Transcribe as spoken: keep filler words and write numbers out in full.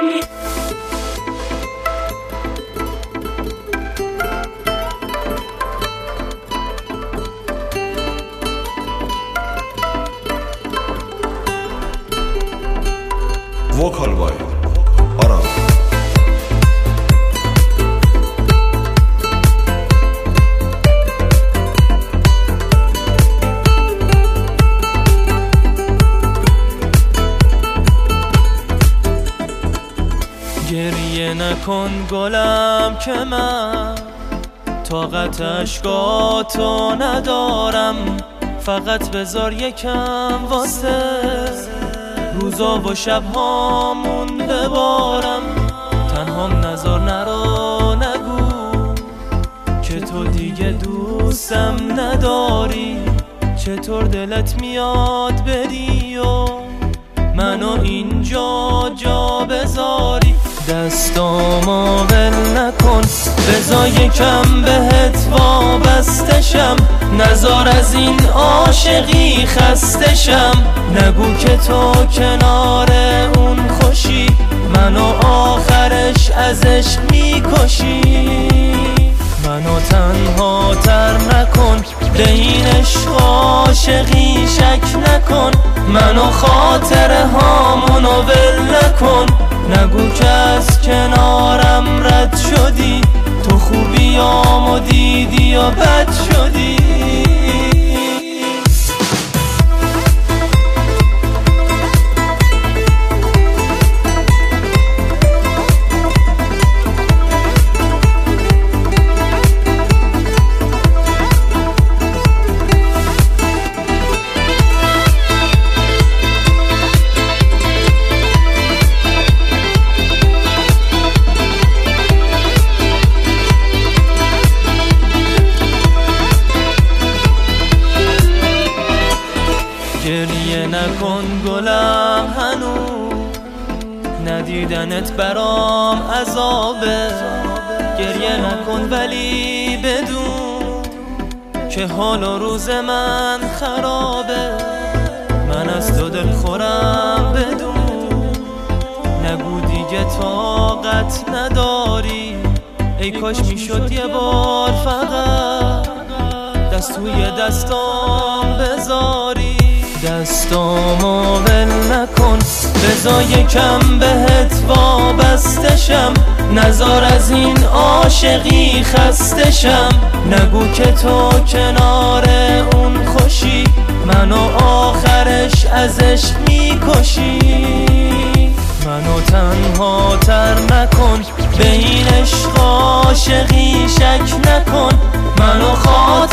Vocal by Aram. گریه نکن گلم که من طاقت اشکاتو ندارم، فقط بذار یکم واسه روزا و شبهامون ببارم. تنهام نذار نرو نگو که تو دیگه دوستم نداری، چطور دلت میاد بری و منو اینجا جا بذاری. دستامو ول نکن بذار یکم بهت وابستشم، نذار از این عاشقی خستشم. نگو که تو کنار اون خوشی، منو آخرش ازش میکشی. منو تنها تر نکن به این عشق عاشقی شک نکن، منو خاطره هامونو ول نکن. نگو که از کنارم رد شدی، تو خوبیامو دیدی و بد شدی. گریه نکن گلم هنوز ندیدنت برام عذابه. گریه نکن ولی بدون که حال و روز من خرابه. من از تو دل خورم بدون، نگو دیگه طاقت نداری. ای کاش میشد یه بار فقط دست توی دستام بذاری. دستامو ول نکن بذار یکم بهت وابستشم، نذار از این عاشقی خستشم. نگو که تو کنار اون خوشی، منو آخرش ازش میکشی. منو تنها تر نکن به این عشق عاشقی شک نکن، منو خاطر